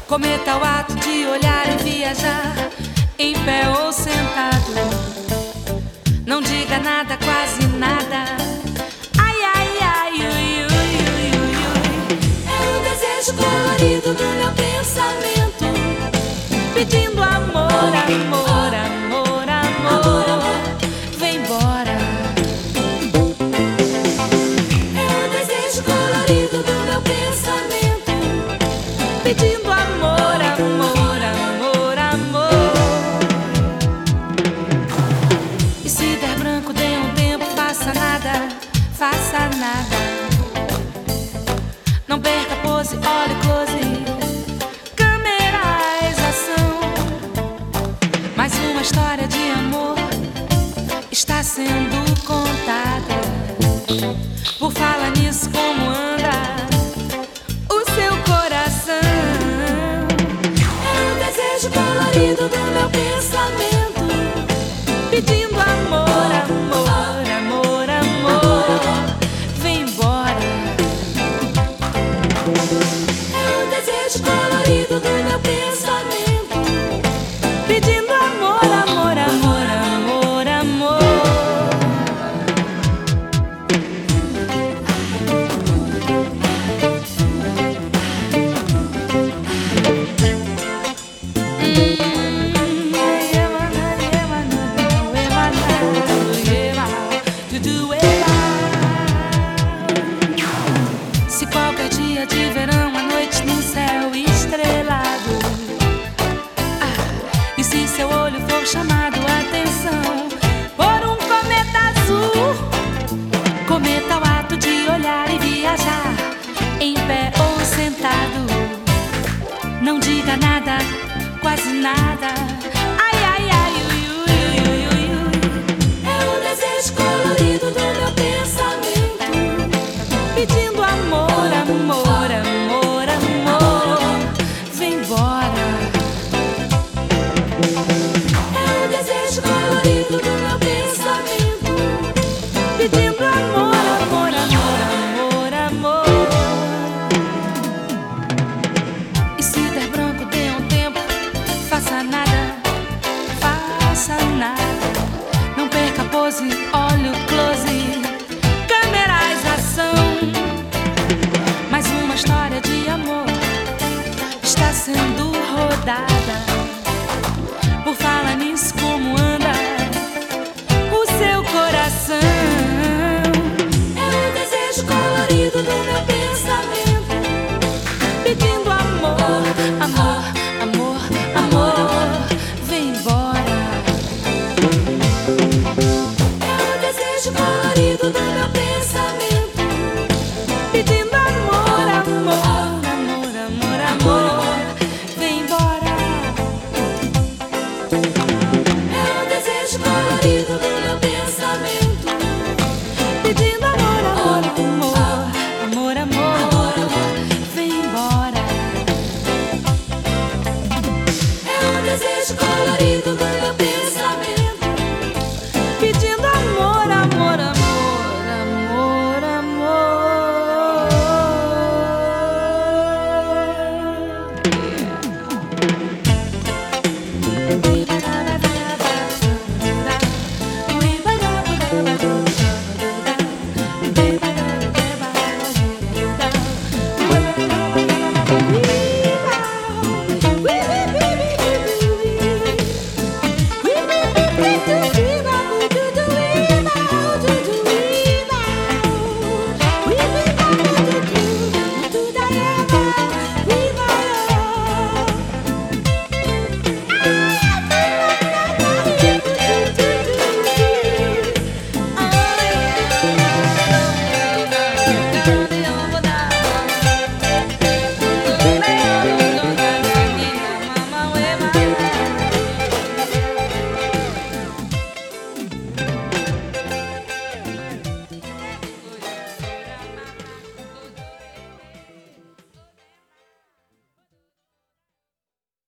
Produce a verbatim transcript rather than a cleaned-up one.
Cometa o ato de olhar e viajar, em pé ou sentado. Não diga nada, quase nada. Ai, ai, ai, ui, ui, ui, ui, ui. É o desejo colorido do meu pensamento, pedindo amor, amor, amor, amor. Vem embora. É o desejo colorido do meu pensamento, pedindo amor, amor, amor, amor. E se der branco, dê um tempo, faça nada, faça nada. Não perca a pose, olhe close, câmeras, ação. Mais uma história de amor está sendo contada. Por falar nisso, como anda o seu coração? É o desejo colorido do meu pensamento, pedindo amor, amor, amor, amor. Vem embora. É o desejo colorido do meu pensamento, pedindo amor, amor, amor, amor, amor. Se qualquer dia de verão à noite num céu estrelado, ah, e se seu olho for chamado a atenção por um cometa azul, cometa o ato de olhar e viajar, em pé ou sentado. Não diga nada, quase nada. Ai, ai, ai, ui, ui, ui, ui, ui. É o desejo colorido do meu pensamento, pedindo amor, amor, amor, amor. Vem embora. É o desejo colorido do meu pensamento, pedindo amor, amor, amor, amor, amor. E se der branco, dê um tempo, faça nada, faça nada. Não perca a pose, olhe o close, câmeras, ação. Mais uma história de amor está sendo rodada. Por falar nisso, como anda o seu coração? É o desejo colorido do meu pensamento, pedindo amor, amor, amor, amor. Vem embora. É o desejo colorido do meu pensamento,